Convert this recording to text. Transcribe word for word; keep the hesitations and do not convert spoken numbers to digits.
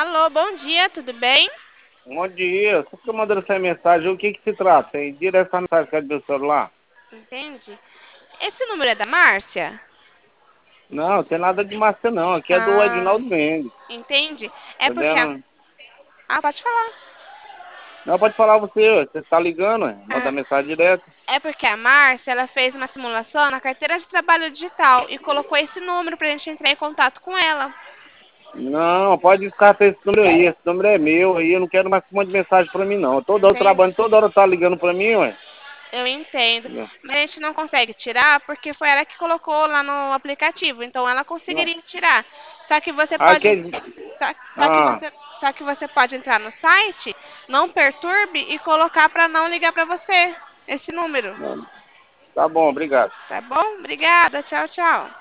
Alô, bom dia, tudo bem? Bom dia. Só estou mandando essa mensagem. O que que se trata? Hein? Tira essa mensagem que é do meu celular. Entende? Esse número é da Márcia? Não, não tem nada de Márcia, não. Aqui é do Ah, Edinaldo Mendes. entende? É porque a... Entendeu? Ah, pode falar. Não, pode falar você. Ué. Você está ligando, ué. Manda Ah, mensagem direto. é porque a Márcia, ela fez uma simulação na carteira de trabalho digital e colocou esse número pra gente entrar em contato com ela. Não, pode descartar esse número aí. Esse número é meu aí. Eu não quero mais que mande mensagem pra mim, não. Toda hora eu Entende? trabalho, toda hora tá ligando pra mim, ué. Eu entendo. Entendeu? Mas a gente não consegue tirar porque foi ela que colocou lá no aplicativo. Então ela Não. conseguiria tirar. Só que você pode. Aqui, Só, só que ah, você. Só que você pode entrar no site, não perturbe e colocar para não ligar para você esse número. não. Tá bom, obrigado. Tá bom? Obrigada. Tchau, tchau.